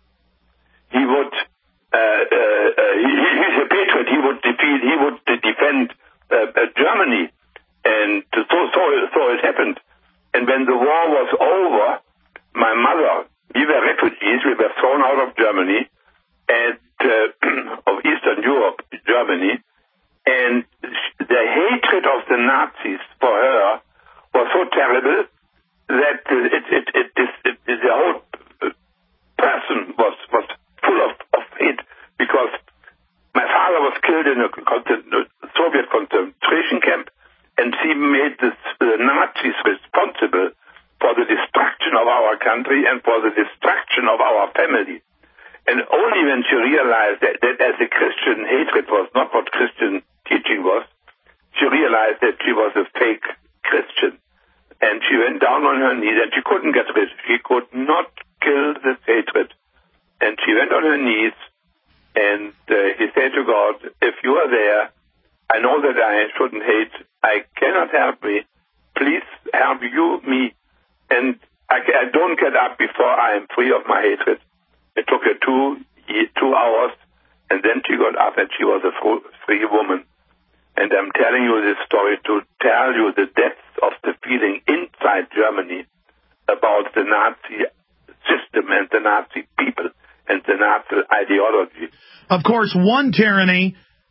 he would, uh, uh, uh, he, he's a patriot, he would defeat, he would defend Uh, uh, Germany, and so, so so it happened. And when the war was over, my mother, we were refugees, we were thrown out of Germany, and uh, of Eastern Europe, Germany, and the hatred of the Nazis for her was so terrible that it, it, it, it, it, it the whole person was was full of, of hate, because my father was killed in a Soviet concentration camp, and she made the uh, Nazis responsible for the destruction of our country and for the destruction of our family. And only when she realized that, that as a Christian, hatred was not what Christian teaching was, she realized that she was a fake Christian. And she went down on her knees, and she couldn't get rid. She could not kill this hatred. And she went on her knees, and uh, he said to God, if you are there, I know that I shouldn't hate. I cannot help me. Please help you, me. And I, I don't get up before I am free of my hatred. It took her two, two hours, and then she got up, and she was a free woman. And I'm telling you this story to tell you the depth of the feeling inside Germany about the Nazi system and the Nazi people and the Nazi ideology. Of course, one tyranny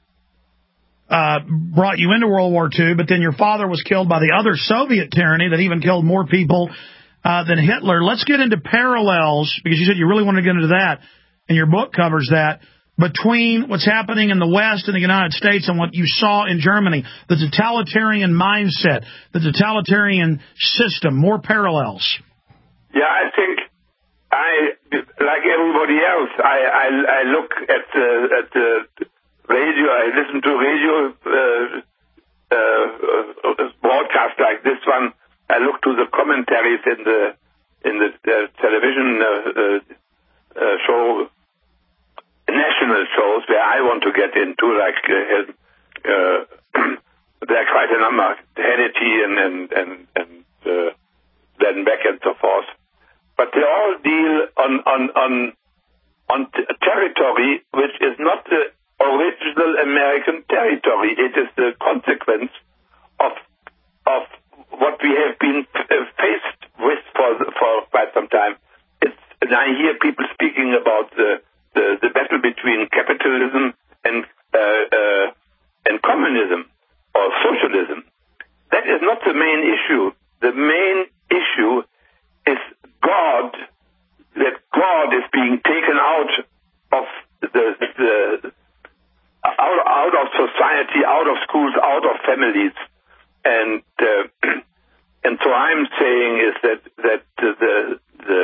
uh, brought you into World War Two, but then your father was killed by the other Soviet tyranny that even killed more people uh, than Hitler. Let's get into parallels, because you said you really wanted to get into that, and your book covers that, between what's happening in the West and the United States and what you saw in Germany, the totalitarian mindset, the totalitarian system, more parallels. Yeah, I think I, like everybody else, I, I, I look at the, at the radio, I listen to radio uh, uh, broadcasts like this one. I look to the commentaries in the in the uh, television uh, uh, uh, show, national shows where I want to get into, like uh, uh, there are quite a number, Hannity and and and, and uh, Glenn Beck and so forth, but they all deal on on on on t- territory which is not the original American territory. It is the consequence of of what we have been uh, faced with for for quite some time. It's, and I hear people speaking about the the, the battle between capitalism and uh, uh, and communism or socialism. That is not the main issue. The main issue is God. That God is being taken out of the the out, out of society, out of schools, out of families. And uh, and so I'm saying is that that the the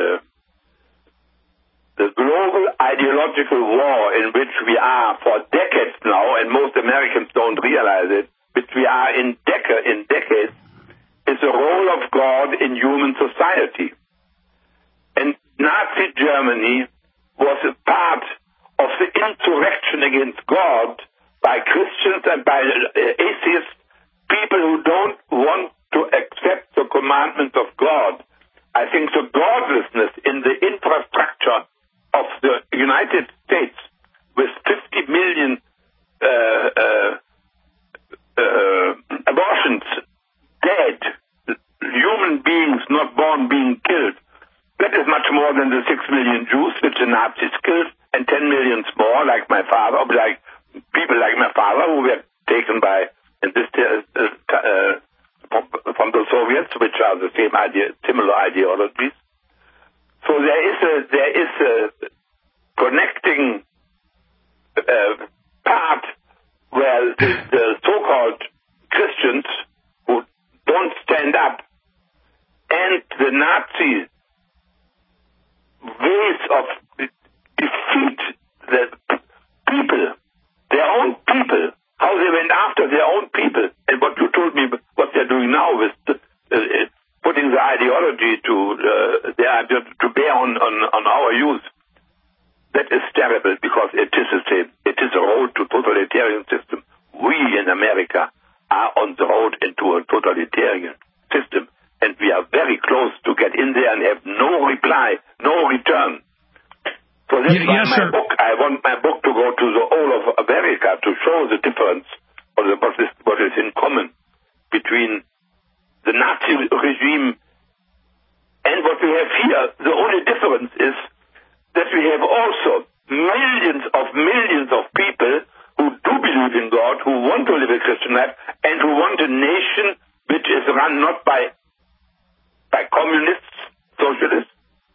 the global ideological war in which we are for decades now, and most Americans don't realize it, which we are in dec- in decades, is the role of God in human society. And Nazi Germany was a part of the insurrection against God by Christians and by atheists, people who don't want to accept the commandments of God. I think the godlessness in the infrastructure of the United States, with fifty million uh, uh, uh, abortions dead, human beings not born being killed, that is much more than the six million Jews which the Nazis killed, and ten millions more, like my father, like people like my father who were taken by in this uh, uh, from, from the Soviets, which are the same idea, similar ideologies. So there is a there is a connecting uh, part where the, the so-called Christians who don't stand up and the Nazi ways of defeat the people, their own people, how they went after their own people, and what you told me, what they're doing now with uh, uh, putting the ideology to uh, their, to bear on, on, on our youth. That is terrible, because it is the same. It is a road to totalitarian system. We in America are on the road into a totalitarian system, and we are very close to get in there and have no reply, no return. So that's y- why yes, my sir. book, I want my book to go to the whole of America to show the difference, or the, what, is, what is in common between the Nazi regime and what we have here. The only difference is that we have also millions of millions of people who do believe in God, who want to live a Christian life, and who want a nation which is run not by by communists, socialists,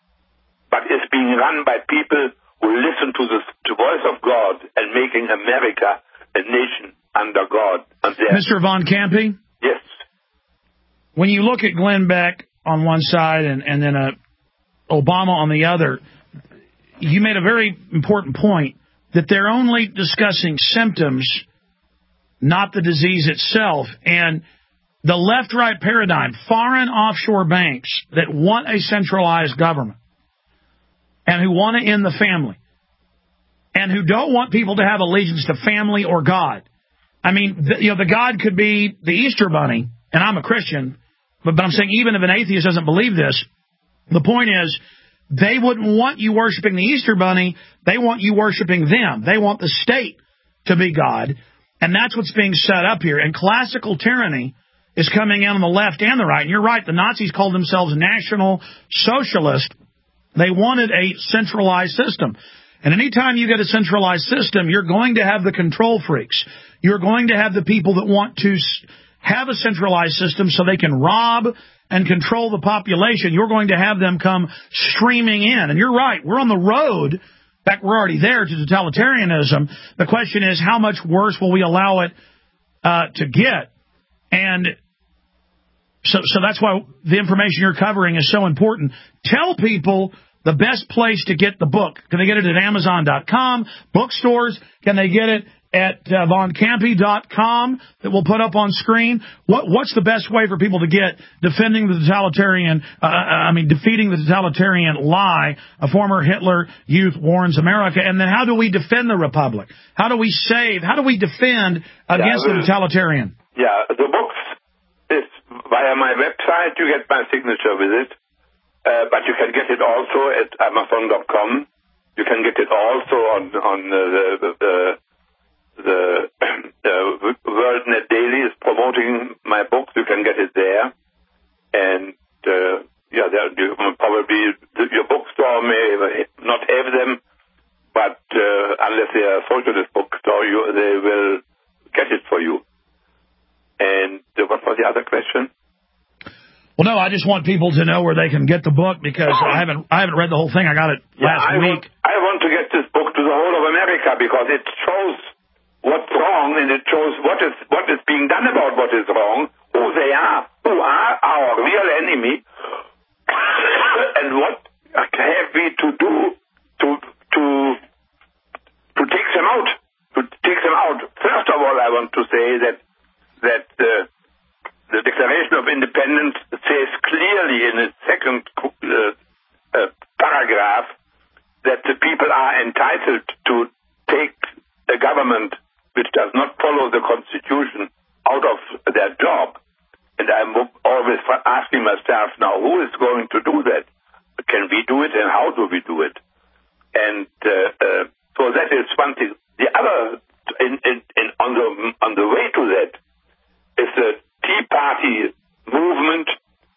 but is being run by people who listen to the, the voice of God and making America a nation under God. Mister Von Campi? Yes. When you look at Glenn Beck on one side and, and then a Obama on the other, you made a very important point that they're only discussing symptoms, not the disease itself. And the left-right paradigm, foreign offshore banks that want a centralized government and who want to end the family and who don't want people to have allegiance to family or God. I mean, the, you know, the God could be the Easter Bunny, and I'm a Christian, but, but I'm saying even if an atheist doesn't believe this, the point is they wouldn't want you worshiping the Easter Bunny. They want you worshiping them. They want the state to be God, and that's what's being set up here. And classical tyranny is coming in on the left and the right. And you're right, the Nazis called themselves National Socialist. They wanted a centralized system. And anytime you get a centralized system, you're going to have the control freaks. You're going to have the people that want to have a centralized system so they can rob and control the population. You're going to have them come streaming in. And you're right, we're on the road. In fact, we're already there to totalitarianism. The question is, how much worse will we allow it uh, to get? And so, so that's why the information you're covering is so important. Tell people the best place to get the book. Can they get it at Amazon dot com, bookstores? Can they get it at uh, von campe dot com that we'll put up on screen. What, what's the best way for people to get defending the totalitarian, uh, I mean, defeating the totalitarian lie, a former Hitler youth warns America, and then how do we defend the Republic? How do we save, how do we defend against yeah, the totalitarian? Yeah, the books is via my website. You get my signature with it, uh, but you can get it also at amazon dot com. You can get it also on, on uh, the... the The uh, World Net Daily is promoting my books. You can get it there. And, uh, yeah, you probably, your bookstore may not have them, but uh, unless they are a socialist bookstore, you, they will get it for you. And uh, what was the other question? Well, no, I just want people to know where they can get the book because I haven't I haven't read the whole thing. I got it last yeah, I week. Want, I want to get this book to the whole of America because it shows what's wrong, and it shows what is what is being done about what is wrong, who they are, who are our real enemy, and what have we to do to to to take them out. To take them out. First of all, I want to say that that uh, the Declaration of Independence says clearly in its second uh, uh, paragraph that the people are entitled to take a government which does not follow the Constitution out of their job. And I'm always asking myself now, who is going to do that? Can we do it, and how do we do it? And uh, uh, so that is one thing. The other, in, in, in, on the on the way to that, is the Tea Party movement.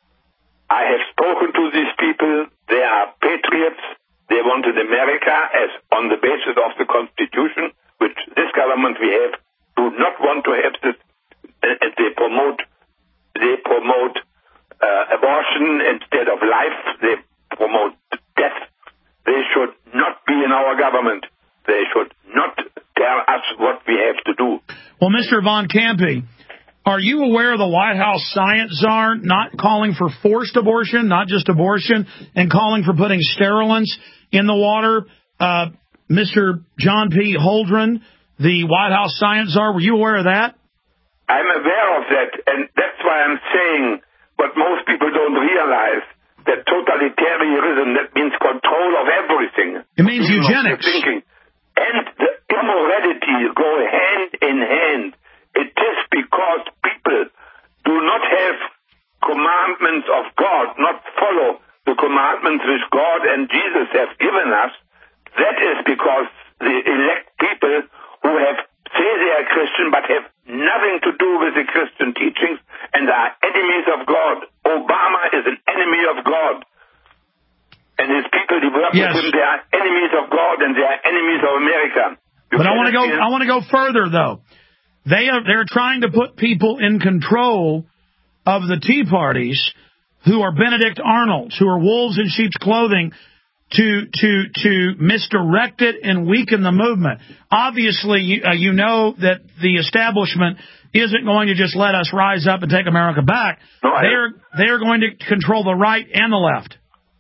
I have spoken to these people. They are patriots. They wanted America as on the basis of the Constitution, which this government we have do not want to have this, and they promote they promote uh, abortion instead of life. They promote death. They should not be in our government. They should not tell us what we have to do. Well, Mister Von Campe, are you aware of the White House science czar not calling for forced abortion, not just abortion, and calling for putting sterilants in the water? Uh, Mister John P. Holdren, the White House science czar, were you aware of that? I'm aware of that, and that's why I'm saying what most people don't realize, that totalitarianism, that means control of everything. It means eugenics. Thinking. And the immorality go hand in hand. It is because people do not have commandments of God, not follow the commandments which God and Jesus have given us. That is because the elect people who have say they are Christian but have nothing to do with the Christian teachings and are enemies of God. Obama is an enemy of God. And his people who work yes. with him, they are enemies of God and they are enemies of America. You but I want to go I want to go further though. They are they're trying to put people in control of the Tea Parties who are Benedict Arnolds, who are wolves in sheep's clothing, to to to misdirect it and weaken the movement. Obviously, you, uh, you know that the establishment isn't going to just let us rise up and take America back. No, they're they're going to control the right and the left.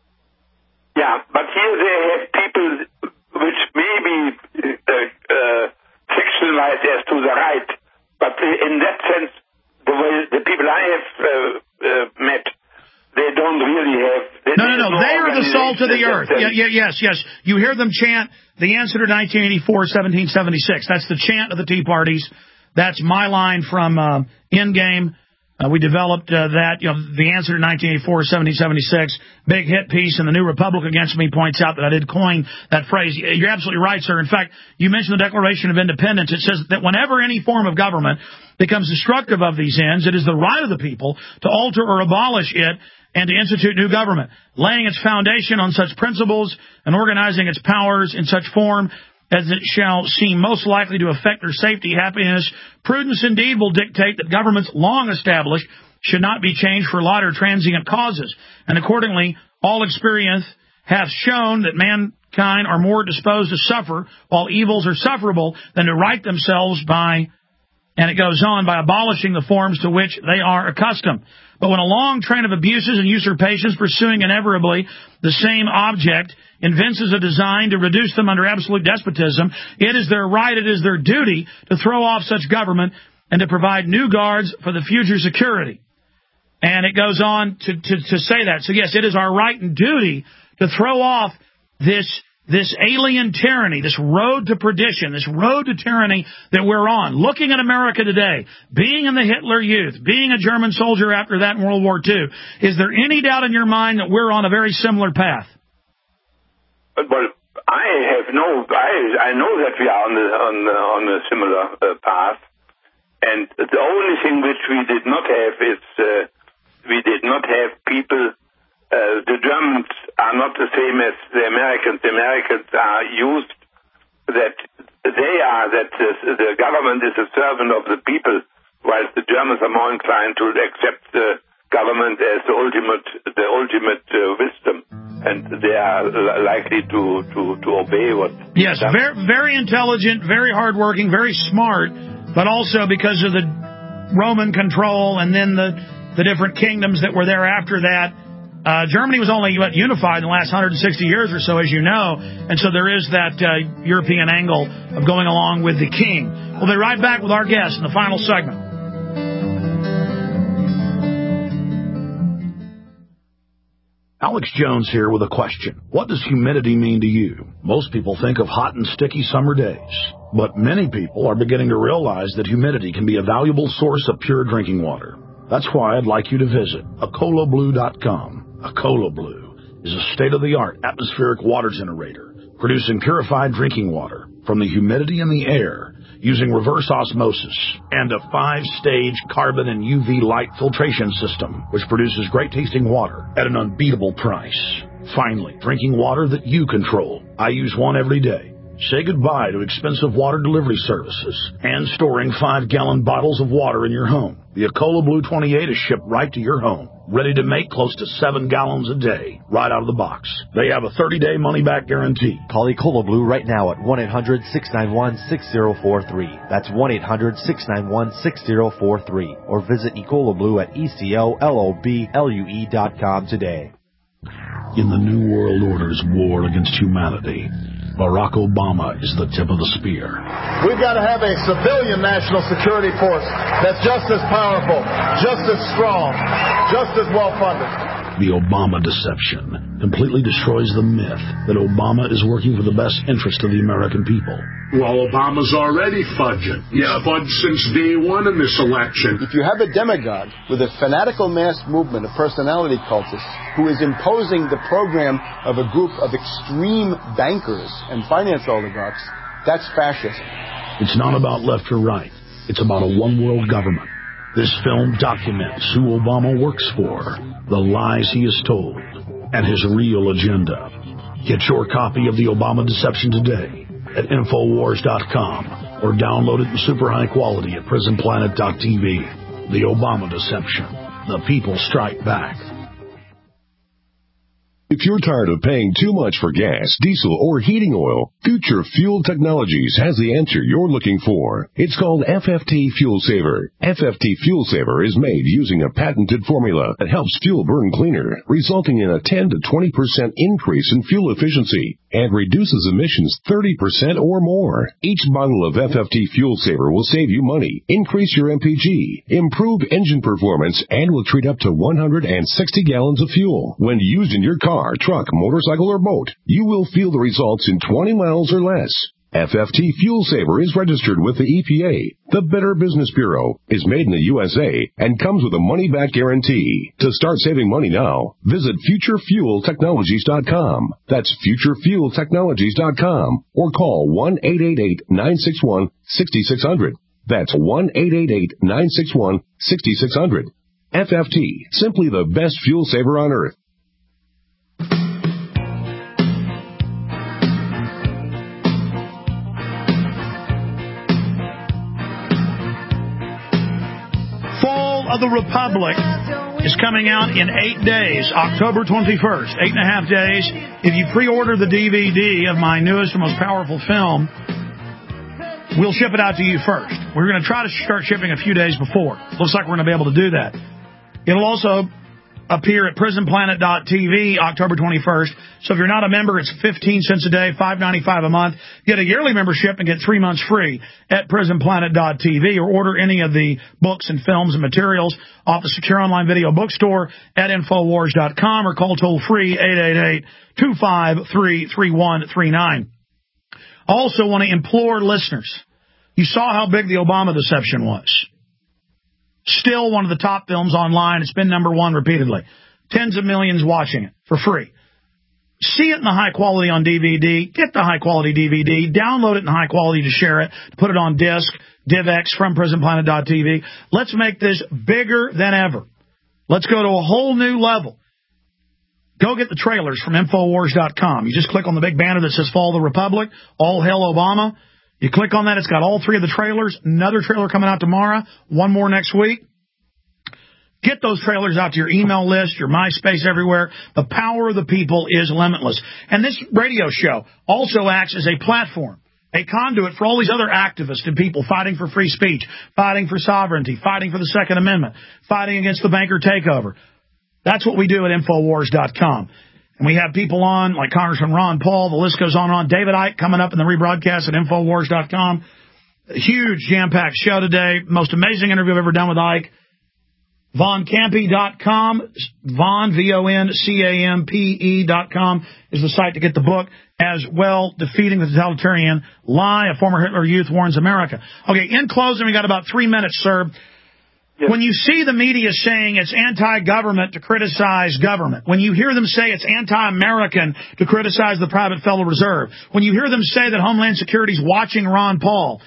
Yeah, but here they have people which may be uh, uh, fictionalized as to the right, but in that sense, the way the people I have uh, uh, met, they don't really have... They, no, no, no, no. They are the salt of the earth. Yeah, yeah, yes, yes. You hear them chant the answer to nineteen eighty-four, seventeen seventy-six. That's the chant of the Tea Parties. That's my line from uh, Endgame. Uh, we developed uh, that, you know, the answer to nineteen eighty-four, seventeen seventy-six. Big hit piece, and the New Republic Against Me points out that I did coin that phrase. You're absolutely right, sir. In fact, you mentioned the Declaration of Independence. It says that whenever any form of government becomes destructive of these ends, it is the right of the people to alter or abolish it and to institute new government, laying its foundation on such principles and organizing its powers in such form as it shall seem most likely to affect their safety, happiness. Prudence indeed will dictate that governments long established should not be changed for light or transient causes. And accordingly, all experience hath shown that mankind are more disposed to suffer, while evils are sufferable, than to right themselves by And it goes on, by abolishing the forms to which they are accustomed. But when a long train of abuses and usurpations pursuing inevitably the same object evinces a design to reduce them under absolute despotism, it is their right, it is their duty to throw off such government and to provide new guards for the future security. And it goes on to, to, to say that. So, yes, it is our right and duty to throw off this This alien tyranny, this road to perdition, this road to tyranny that we're on. Looking at America today, being in the Hitler Youth, being a German soldier after that in World War Two, is there any doubt in your mind that we're on a very similar path? Well, I have no, I, I know that we are on the, on the, on a similar uh, path. And the only thing which we did not have is uh, we did not have people. Uh, the Germans are not the same as the Americans. The Americans are used that they are, that the, the government is a servant of the people, whilst the Germans are more inclined to accept the government as the ultimate, the ultimate uh, wisdom, and they are l- likely to, to, to obey what. Yes, very, very intelligent, very hardworking, very smart, but also because of the Roman control and then the, the different kingdoms that were there after that. Uh, Germany was only what, unified in the last one hundred sixty years or so, as you know, and so there is that uh, European angle of going along with the king. We'll be right back with our guest in the final segment. Alex Jones here with a question. What does humidity mean to you? Most people think of hot and sticky summer days, but many people are beginning to realize that humidity can be a valuable source of pure drinking water. That's why I'd like you to visit Acola Blue dot com. Acola Blue is a state-of-the-art atmospheric water generator producing purified drinking water from the humidity in the air using reverse osmosis and a five-stage carbon and U V light filtration system, which produces great-tasting water at an unbeatable price. Finally, drinking water that you control. I use one every day. Say goodbye to expensive water delivery services and storing five-gallon bottles of water in your home. The Acola Blue twenty-eight is shipped right to your home, ready to make close to seven gallons a day, right out of the box. They have a thirty-day money-back guarantee. Call Ecola Blue right now at one eight hundred six nine one six zero four three. That's one eight hundred six nine one six zero four three. Or visit Ecola Blue at E C O L O B L U E dot com today. In the New World Order's war against humanity, Barack Obama is the tip of the spear. We've got to have a civilian national security force that's just as powerful, just as strong, just as well-funded. The Obama deception completely destroys the myth that Obama is working for the best interest of the American people. Well, Obama's already fudging. He's yeah. fudged since day one in this election. If you have a demagogue with a fanatical mass movement of personality cultists who is imposing the program of a group of extreme bankers and finance oligarchs, that's fascism. It's not about left or right. It's about a one-world government. This film documents who Obama works for, the lies he has told, and his real agenda. Get your copy of The Obama Deception today at Infowars dot com or download it in super high quality at Prison Planet dot T V. The Obama Deception. The people strike back. If you're tired of paying too much for gas, diesel, or heating oil, Future Fuel Technologies has the answer you're looking for. It's called F F T Fuel Saver. F F T Fuel Saver is made using a patented formula that helps fuel burn cleaner, resulting in a ten to twenty percent increase in fuel efficiency and reduces emissions thirty percent or more. Each bottle of F F T Fuel Saver will save you money, increase your M P G, improve engine performance, and will treat up to one hundred sixty gallons of fuel. When used in your car, truck, motorcycle, or boat, you will feel the results in twenty miles or less. F F T Fuel Saver is registered with the E P A. The Better Business Bureau is made in the U S A and comes with a money-back guarantee. To start saving money now, visit Future Fuel Technologies dot com. That's Future Fuel Technologies dot com or call one eight eight eight nine six one six six zero zero. That's one eight eight eight nine six one six six zero zero. F F T, simply the best fuel saver on earth. Of the Republic is coming out in eight days, October twenty-first, eight and a half days. If you pre-order the D V D of my newest and most powerful film, we'll ship it out to you first. We're going to try to start shipping a few days before. Looks like we're going to be able to do that. It'll also appear at prison planet dot t v October twenty-first. So if you're not a member, it's fifteen cents a day, five ninety-five a month. Get a yearly membership and get three months free at prison planet dot t v, or order any of the books and films and materials off the secure online video bookstore at infowars dot com, or call toll free eight eight eight, two five three, three one three nine. I also want to implore listeners. You saw how big the Obama deception was. Still one of the top films online. It's been number one repeatedly. Tens of millions watching it for free. See it in the high quality on D V D. Get the high quality D V D. Download it in high quality to share it. Put it on disc, DivX from prison planet dot t v. Let's make this bigger than ever. Let's go to a whole new level. Go get the trailers from infowars dot com. You just click on the big banner that says Fall the Republic, All Hail Obama. You click on that, it's got all three of the trailers. Another trailer coming out tomorrow, one more next week. Get those trailers out to your email list, your MySpace, everywhere. The power of the people is limitless. And this radio show also acts as a platform, a conduit for all these other activists and people fighting for free speech, fighting for sovereignty, fighting for the Second Amendment, fighting against the banker takeover. That's what we do at infowars dot com. And we have people on like Congressman Ron Paul. The list goes on and on. David Icke coming up in the rebroadcast at infowars dot com. A huge jam-packed show today. Most amazing interview I've ever done with Icke. Von Campe dot com. Von, V O N C A M P E dot com is the site to get the book. As well, Defeating the Totalitarian Lie, a former Hitler Youth warns America. Okay, in closing, we got about three minutes, sir. When you see the media saying it's anti-government to criticize government, when you hear them say it's anti-American to criticize the private Federal Reserve, when you hear them say that Homeland Security is watching Ron Paul,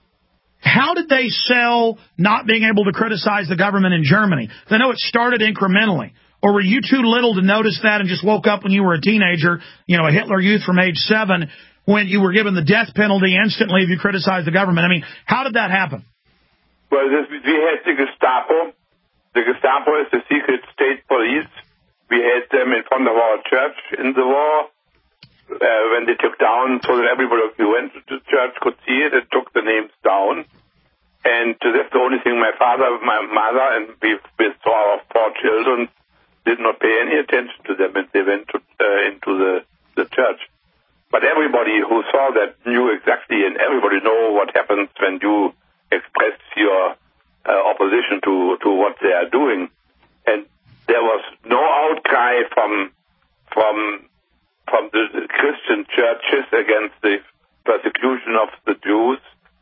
how did they sell not being able to criticize the government in Germany? I know it started incrementally. Or were you too little to notice that and just woke up when you were a teenager, you know, a Hitler Youth from age seven, when you were given the death penalty instantly if you criticized the government? I mean, how did that happen? Well, this, we had the Gestapo. The Gestapo is the secret state police. We had them in front of our church in the war uh, when they took down, so that everybody who went to the church could see it and took the names down. And uh, that's the only thing my father, my mother, and we, with our four children did not pay any attention to them, and they went to, uh, into the, the church. But everybody who saw that knew exactly, and everybody know what happens when you express your uh, opposition to, to what they are doing. And there was no outcry from from from the Christian churches against the persecution of the Jews.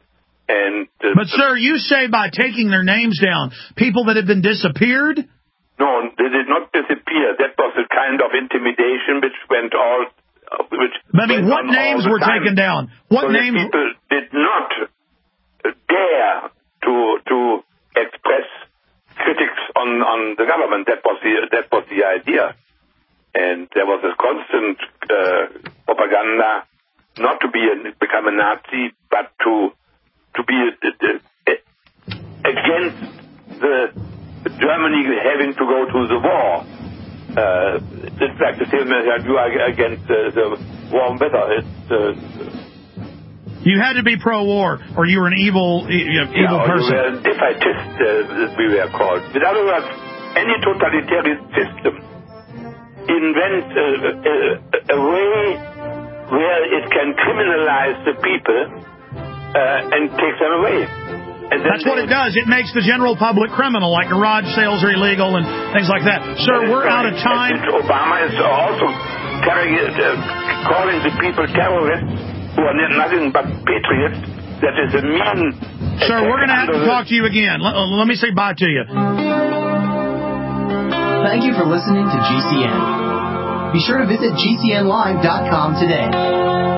And uh, But, sir, you say by taking their names down, people that had been disappeared? No, they did not disappear. That was a kind of intimidation which went all... Uh, which I mean, what names were time. taken down? What so names... People did not dare to to express critics on, on the government. That was the that was the idea, and there was a constant uh, propaganda not to be a, become a Nazi, but to to be a, a, a, against the Germany having to go to the war. Uh, in fact, the same as you are against uh, the warm weather. It's uh, You had to be pro-war, or you were an evil, you know, evil yeah, person. You were a defeatist, uh, we were called. In other words, any totalitarian system invents a, a, a way where it can criminalize the people uh, and take them away. And That's what it does. It makes the general public criminal, like garage sales are illegal and things like that. Sir, we're out of time. And Obama is also carrying, uh, calling the people terrorists, who are nothing but patriots. That is a mean... Sir, we're going to have to talk to you again. Let, let me say bye to you. Thank you for listening to G C N. Be sure to visit G C N live dot com today.